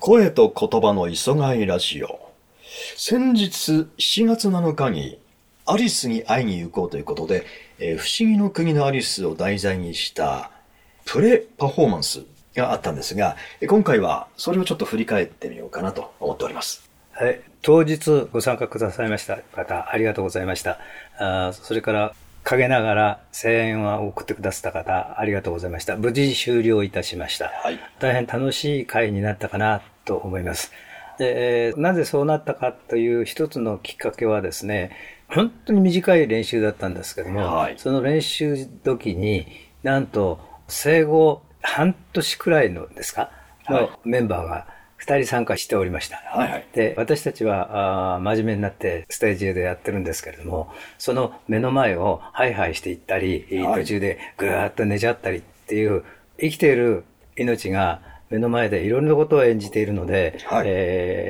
声と言葉の磯貝ラジオ。先日7月7日にアリスに会いに行こうということで、不思議の国のアリスを題材にしたプレパフォーマンスがあったんですが、今回はそれをちょっと振り返ってみようかなと思っております。 はい、当日ご参加くださいました方、ありがとうございました。それから陰ながら声援を送ってくださった方、ありがとうございました。無事終了いたしました。はい、大変楽しい会になったかなと思います。で、なぜそうなったかという一つのきっかけはですね、本当に短い練習だったんですけども、はい、その練習時になんと生後半年くらいのですか、のメンバーが2人参加しておりました。はいはい、で、私たちは真面目になってステージでやってるんですけれども、その目の前をハイハイしていったり、途中でぐーっと寝ちゃったりっていう、生きている命が目の前でいろんなことを演じているので、はい、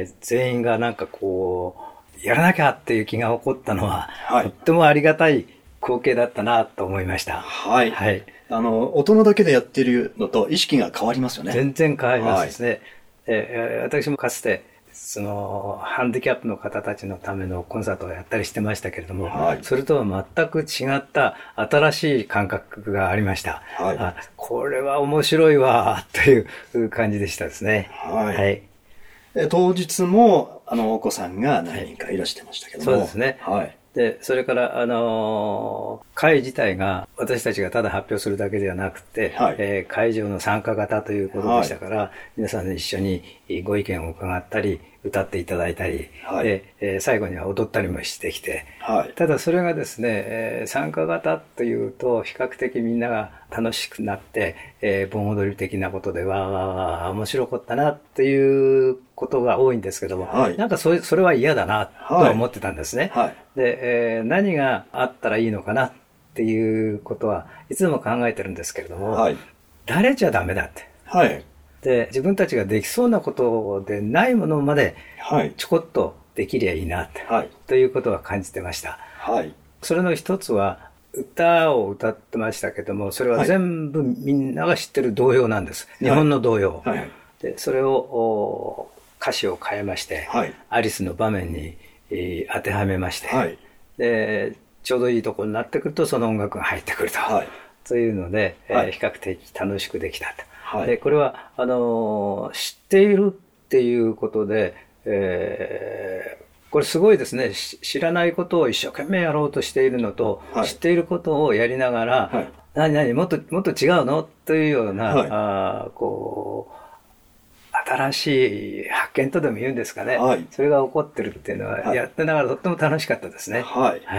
全員がなんかこう、やらなきゃっていう気が起こったのは、はい、とってもありがたい光景だったなと思いました。 はい。はい、大人だけでやってるのと意識が変わりますよね。 全然変わりますですね。はい、私もかつてそのハンディキャップの方たちのためのコンサートをやったりしてましたけれども、はい、それとは全く違った新しい感覚がありました。はい、これは面白いわという感じでしたですね。はい。はい、 当日もお子さんが何人かいらしてましたけども、 そうですね。はい。で、それから、会自体が私たちがただ発表するだけではなくて、はい、会場の参加型ということでしたから、はい、皆さんで一緒にご意見を伺ったり、歌っていただいたり、はい、で、最後には踊ったりもしてきて、はい、ただそれがですね、参加型というと、比較的みんなが楽しくなって、盆踊り的なことで、わーわーわー、面白かったなっていうことが多いんですけども、はい、なんかそれは嫌だなとは思ってたんですね。はい、で、何があったらいいのかなっていうことはいつも考えてるんですけれども、はい、誰じゃダメだって。はい、で、自分たちができそうなことでないものまでちょこっとできりゃいいなって、はい、ということは感じてました。はい、それの一つは歌を歌ってましたけども、それは全部みんなが知ってる童謡なんです。日本の童謡。はいはい、で、それを歌詞を変えまして、はい、アリスの場面に当てはめまして、はい、で、ちょうどいいところになってくるとその音楽が入ってくると、はい、というので、はい、比較的楽しくできたと。はい、で、これは知っているっていうことで、これすごいですね。知らないことを一生懸命やろうとしているのと、はい、知っていることをやりながら、はい、何もっと違うのというような、はい、こう新しい発見とでも言うんですかね。はい、それが起こってるっていうのは、はい、やってながらとっても楽しかったですね。はい。 はい、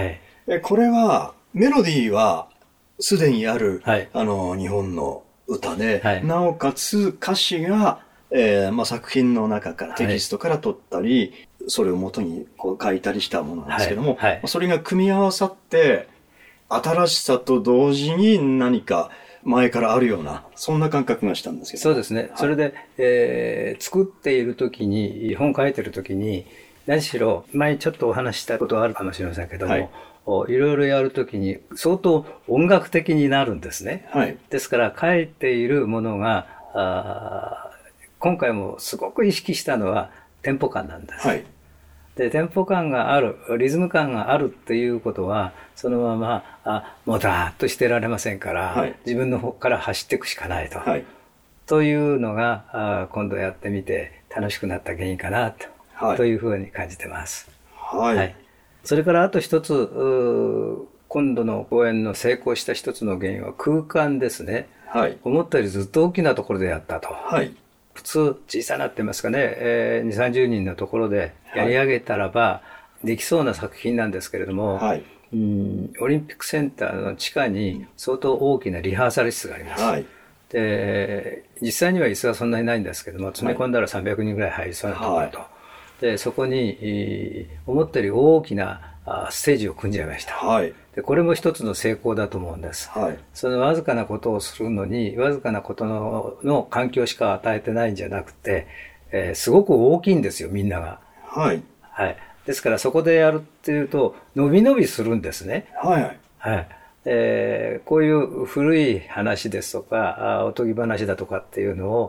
これはメロディーはすでにある、はい、日本の歌で、はい、なおかつ歌詞が、作品の中から、テキストから取ったり、はい、それを元にこう書いたりしたものなんですけども、はいはい、それが組み合わさって、新しさと同時に何か前からあるような、そんな感覚がしたんですけど。 そうですね。はい、それで、作っている時に、本書いてる時に、何しろ、前ちょっとお話したことはあるかもしれませんけども、はい、いろいろやるときに相当音楽的になるんですね。はい、ですから書いているものが今回もすごく意識したのはテンポ感なんです。はい、で、テンポ感がある、リズム感があるっていうことはそのままもたーっとしてられませんから、はい、自分の方から走っていくしかないと、はい、というのが今度やってみて楽しくなった原因かなと、はい、というふうに感じてます。はい、はい、それからあと一つ、今度の公演の成功した一つの原因は空間ですね。はい、思ったよりずっと大きなところでやったと。はい、普通小さなって言いますかね、2、30人のところでやり上げたらばできそうな作品なんですけれども、はい、オリンピックセンターの地下に相当大きなリハーサル室があります。はい、で、実際には椅子はそんなにないんですけども、詰め込んだら300人ぐらい入りそうなところと。はい、で、そこに思ったより大きなステージを組んじゃいました。はい、で、これも一つの成功だと思うんです。はい、そのわずかなことをするのに、わずかなことの環境しか与えてないんじゃなくて、すごく大きいんですよ、みんなが。はい。はい。ですからそこでやるっていうと、伸び伸びするんですね。はい。はい。こういう古い話ですとか、おとぎ話だとかっていうのを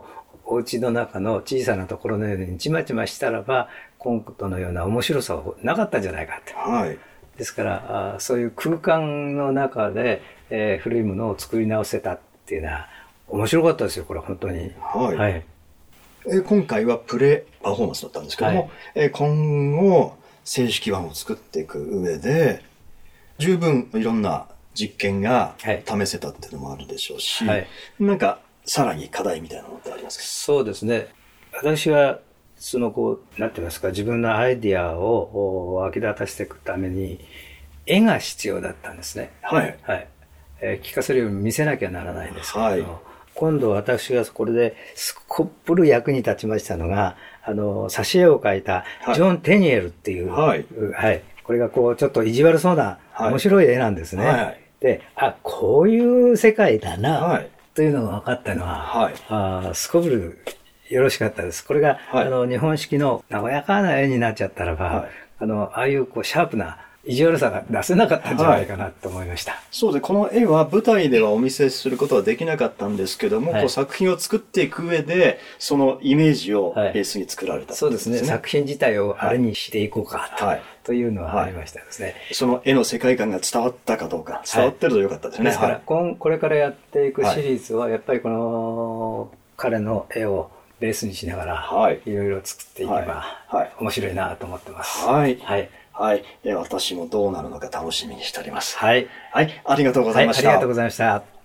お家の中の小さなところのようにちまちましたらば、コントのような面白さはなかったんじゃないかって。 はい。 ですから、そういう空間の中で、古いものを作り直せたっていうのは面白かったですよ、これ本当に。 はい。 はい、 今回はプレパフォーマンスだったんですけども、はい、今後、正式版を作っていく上で、十分いろんな実験が試せたっていうのもあるでしょうし、はい、なんかさらに課題みたいなのってありますか？ そうですね。私は、なんて言いますか、自分のアイディアを湧き立たせていくために、絵が必要だったんですね。 はい。 はい。聞かせるように見せなきゃならないんですけど、 はい、 今度私がこれですこっぷる役に立ちましたのが、挿絵を描いたジョン・テニエルっていう、 はい。 はい。これがこう、ちょっと意地悪そうな面白い絵なんですね。はい。で、こういう世界だな、はい、というのが分かったのは、はい、すこぶるよろしかったです。これが、はい、日本式の和やかな絵になっちゃったらば、はい、ああいうこうシャープな意地悪さが出せなかったんじゃないかなと思いました。はい、 そうで、この絵は舞台ではお見せすることはできなかったんですけども、はい、こう作品を作っていく上で、そのイメージをベースに作られた、 はい、そうですね。作品自体をあれにしていこうかと、はい、というのはありましたですね、はい。 その絵の世界観が伝わったかどうか、伝わってるとよかったですね。 ですから、これからやっていくシリーズは、やっぱりこの彼の絵をベースにしながら、いろいろ作っていけば、面白いなと思ってます。 はい。はい。はい。私もどうなるのか楽しみにしております。 はい。 はい。ありがとうございました。 はい、ありがとうございました。